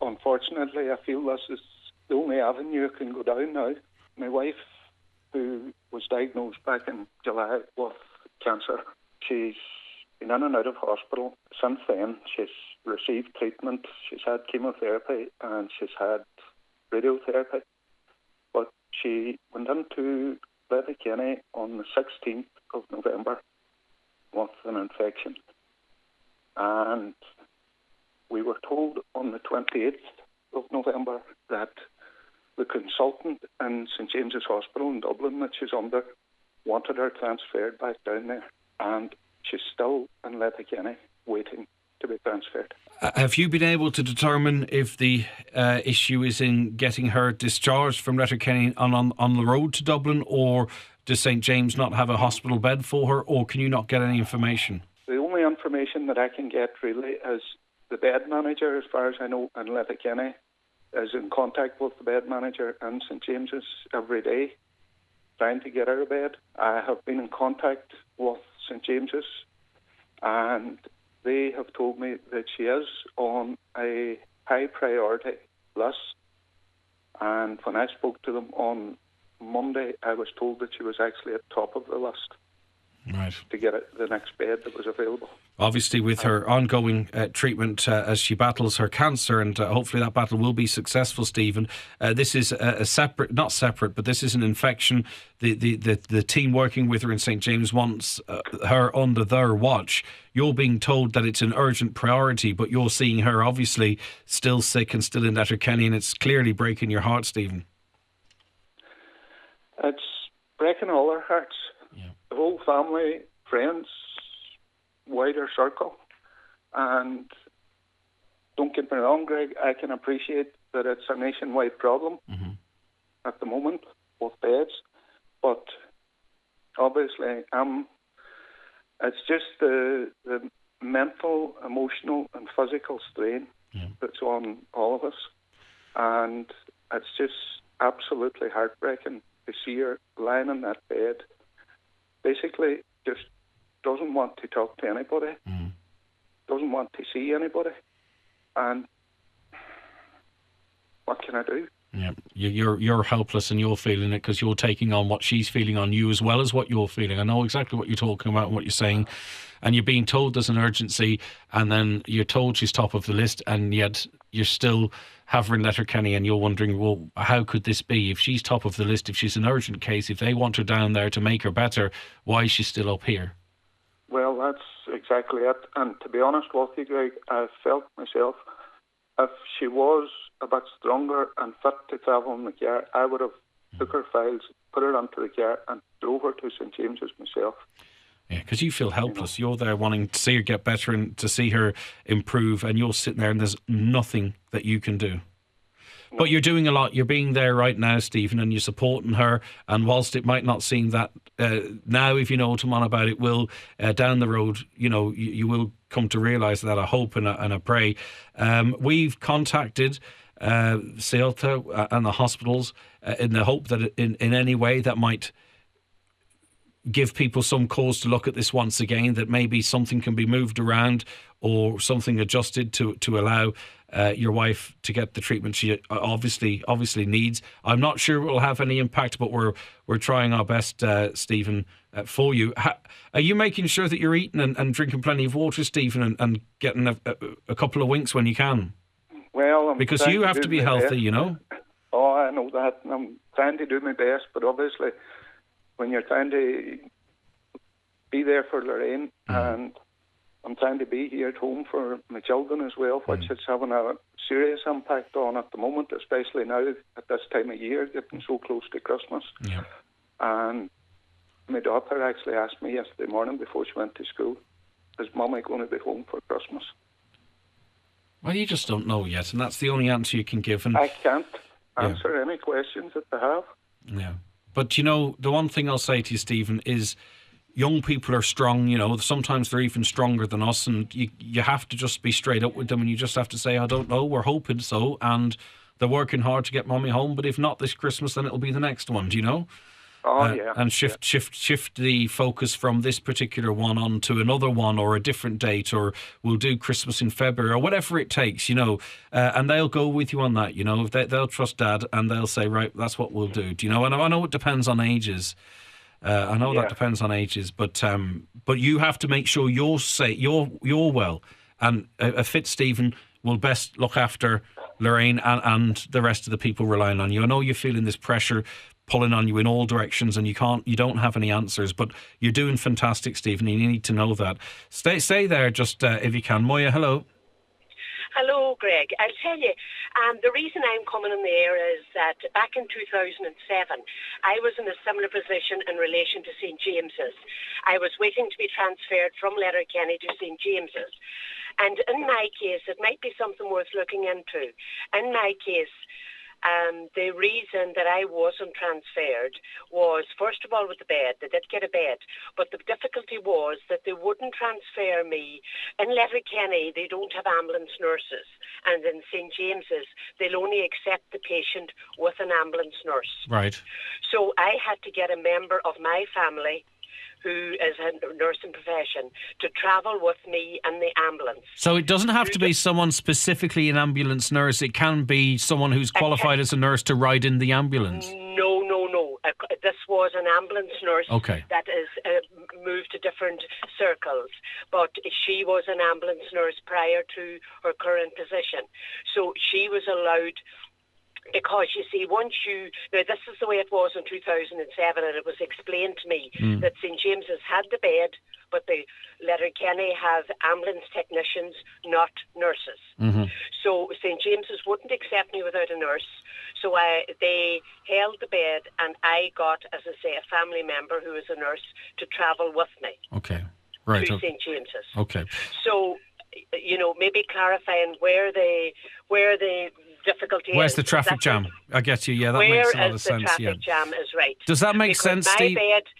unfortunately, I feel this is the only avenue I can go down now. My wife, who was diagnosed back in July with cancer, she's been in and out of hospital. Since then, she's received treatment, she's had chemotherapy, and she's had radiotherapy. But she went into Letterkenny on the 16th of November with an infection. And we were told on the 28th of November that the consultant in St James's Hospital in Dublin that she's under wanted her transferred back down there. And she's still in Letterkenny waiting to be transferred. Have you been able to determine if the issue is in getting her discharged from Letterkenny on the road to Dublin, or does St James not have a hospital bed for her, or can you not get any information? The only information that I can get really is the bed manager, as far as I know, in Letterkenny is in contact with the bed manager in St James's every day, trying to get her a bed. I have been in contact with St James's, and they have told me that she is on a high priority list. And when I spoke to them on Monday, I was told that she was actually at the top of the list. Right. To get the next bed that was available. Obviously, with her ongoing treatment as she battles her cancer, and hopefully that battle will be successful, Stephen. This is not separate, but this is an infection. The team working with her in St James wants her under their watch. You're being told that it's an urgent priority, but you're seeing her obviously still sick and still in Letterkenny, and it's clearly breaking your heart, Stephen. It's breaking all our hearts. Yeah. The whole family, friends, wider circle. And don't get me wrong, Greg, I can appreciate that it's a nationwide problem at the moment with beds. But obviously, it's just the mental, emotional and physical strain that's on all of us. And it's just absolutely heartbreaking to see her lying in that bed. Basically, just doesn't want to talk to anybody, doesn't want to see anybody, and what can I do? Yeah, you're helpless, and you're feeling it because you're taking on what she's feeling on you as well as what you're feeling. I know exactly what you're talking about and what you're saying, and you're being told there's an urgency, and then you're told she's top of the list, and yet you're still have her in Letterkenny, and you're wondering, well, how could this be? If she's top of the list, if she's an urgent case, if they want her down there to make her better, why is she still up here? Well, that's exactly it. And to be honest with you, Greg, I felt myself, if she was a bit stronger and fit to travel in the car, I would have took her files, put her onto the car and drove her to St James's myself. Yeah, because you feel helpless. You're there wanting to see her get better and to see her improve, and you're sitting there and there's nothing that you can do. But you're doing a lot. You're being there right now, Stephen, and you're supporting her. And whilst it might not seem that now, if you know what I'm on about, it will down the road, you will come to realise that. I hope and I pray. We've contacted Saolta and the hospitals in the hope that in any way that might give people some cause to look at this once again, that maybe something can be moved around or something adjusted to allow your wife to get the treatment she obviously needs. I'm not sure it will have any impact, but we're trying our best, Stephen, for you. Are you making sure that you're eating and drinking plenty of water, Stephen, and getting a couple of winks when you can? Well, because you have to be healthy, you know. Oh, I know that. I'm trying to do my best, but obviously when you're trying to be there for Lorraine, and I'm trying to be here at home for my children as well, which is having a serious impact on at the moment, especially now at this time of year, getting so close to Christmas. Yeah. And my daughter actually asked me yesterday morning before she went to school, is Mummy going to be home for Christmas? Well, you just don't know yet, and that's the only answer you can give. And I can't answer any questions that they have. Yeah. But, the one thing I'll say to you, Stephen, is young people are strong, sometimes they're even stronger than us, and you have to just be straight up with them, and you just have to say, I don't know, we're hoping so, and they're working hard to get Mummy home, but if not this Christmas, then it'll be the next one, do you know? and shift the focus from this particular one on to another one or a different date, or we'll do Christmas in February or whatever it takes, and they'll go with you on that. They'll trust Dad and they'll say, right, that's what we'll do. Do you know? And I know it depends on ages. That depends on ages, but you have to make sure you're well, and a fit Stephen will best look after Lorraine and the rest of the people relying on you. I know you're feeling this pressure pulling on you in all directions, and you don't have any answers, but you're doing fantastic, Stephen, and you need to know that. Stay there, just if you can. Moya, hello. Hello, Greg. I'll tell you, the reason I'm coming in the air is that back in 2007, I was in a similar position in relation to St. James's. I was waiting to be transferred from Letterkenny to St. James's. And in my case, it might be something worth looking into. In my case, the reason that I wasn't transferred was, first of all, with the bed. They did get a bed. But the difficulty was that they wouldn't transfer me. In Letterkenny, they don't have ambulance nurses. And in St. James's, they'll only accept the patient with an ambulance nurse. Right. So I had to get a member of my family who is a nursing profession to travel with me in the ambulance. So it doesn't have to be someone specifically an ambulance nurse. It can be someone who's qualified as a nurse to ride in the ambulance. No. This was an ambulance nurse that is moved to different circles, but she was an ambulance nurse prior to her current position. So she was allowed. Because, you see, this is the way it was in 2007, and it was explained to me that St. James's had the bed, but the Letterkenny have ambulance technicians, not nurses. Mm-hmm. So St. James's wouldn't accept me without a nurse. So they held the bed, and I got, as I say, a family member who is a nurse to travel with me. Okay, right. To St. James's. Okay. So, maybe clarifying where the difficulty Where's is. the traffic jam? I get you. Yeah, that makes a lot of sense. Where the traffic jam is right. Does that make sense, Steve?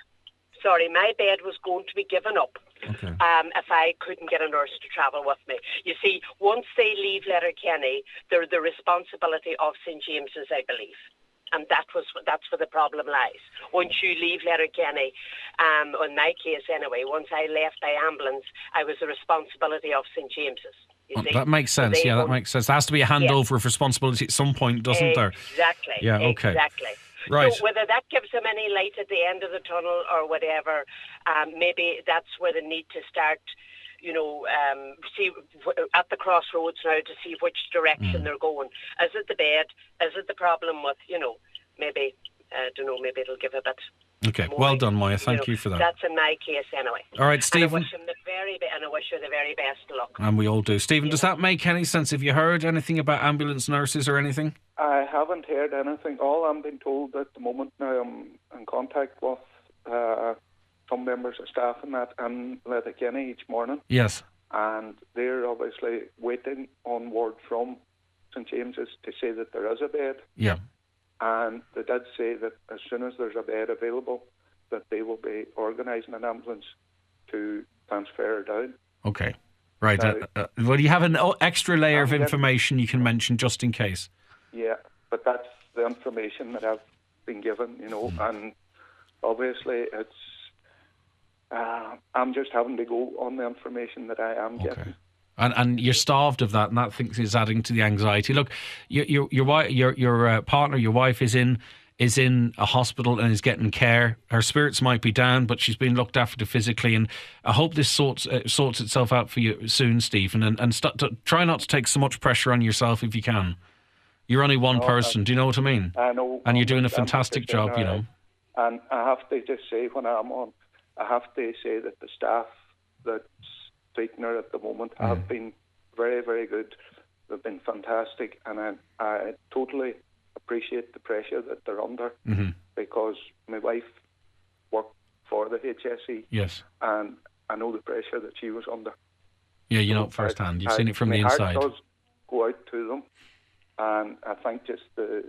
My bed was going to be given up if I couldn't get a nurse to travel with me. You see, once they leave Letterkenny, they're the responsibility of St. James's, I believe. And that's where the problem lies. Once you leave Letterkenny, in my case anyway, once I left by ambulance, I was the responsibility of St. James's. That makes sense. That makes sense. There has to be a handover of responsibility at some point, doesn't there? Exactly. Yeah, okay. Exactly. Right. So whether that gives them any light at the end of the tunnel or whatever, maybe that's where they need to start, see at the crossroads now to see which direction they're going. Is it the bed? Is it the problem with, maybe, I don't know, maybe it'll give a bit. Okay, well done, Moya. Thank you for that. That's in my case anyway. All right, Stephen. And I wish her the very best of luck. And we all do. Stephen, does that make any sense? Have you heard anything about ambulance nurses or anything? I haven't heard anything. All I'm being told at the moment now, I'm in contact with some members of staff and that in Letterkenny each morning. Yes. And they're obviously waiting on word from St. James's to say that there is a bed. Yeah. And they did say that as soon as there's a bed available, that they will be organising an ambulance to transfer her down. Okay. Right. Well, you have an extra layer of information you can mention just in case. Yeah, but that's the information that I've been given, and obviously it's... I'm just having to go on the information that I am getting. And you're starved of that, and that thing is adding to the anxiety. Look, your partner, your wife, is in a hospital and is getting care. Her spirits might be down, but she's being looked after physically. And I hope this sorts itself out for you soon, Stephen. And try not to take so much pressure on yourself if you can. You're only one person. Do you know what I mean? I know. And you're doing a fantastic job, And I have to just say, when I'm on, I have to say that the staff that's treating her at the moment have been very, very good. They've been fantastic, and I totally appreciate the pressure that they're under, because my wife worked for the HSE. Yes. And I know the pressure that she was under. Yeah, you know it firsthand. You've seen it from the inside. My heart does go out to them, and I think to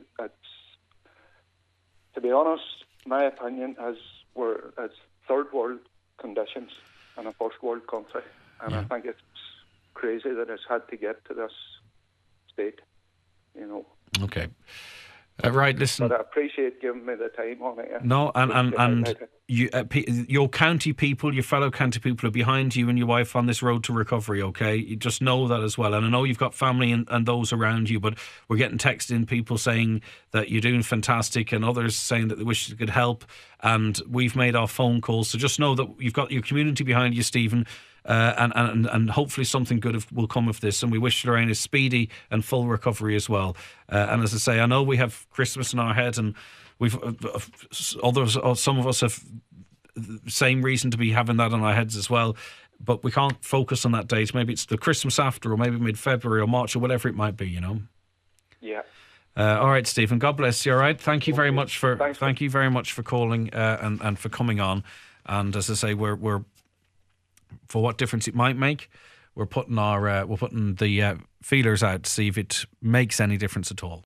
be honest, my opinion is it's third world conditions in a first world country, and I think it's crazy that it's had to get to this state, Okay. Right, listen. But I appreciate giving me the time on it. No, and you, your county people, your fellow county people are behind you and your wife on this road to recovery, okay? You just know that as well. And I know you've got family and those around you, but we're getting texts in, people saying that you're doing fantastic and others saying that they wish they could help. And we've made our phone calls. So just know that you've got your community behind you, Stephen. And hopefully something good will come of this. And we wish Lorraine a speedy and full recovery as well. And as I say, I know we have Christmas in our head, and we've some of us have the same reason to be having that on our heads as well. But we can't focus on that date. Maybe it's the Christmas after, or maybe mid-February or March, or whatever it might be. Yeah. All right, Stephen. God bless you. All right. Thank you very much for calling and for coming on. And as I say, we're for what difference it might make, we're putting the feelers out to see if it makes any difference at all.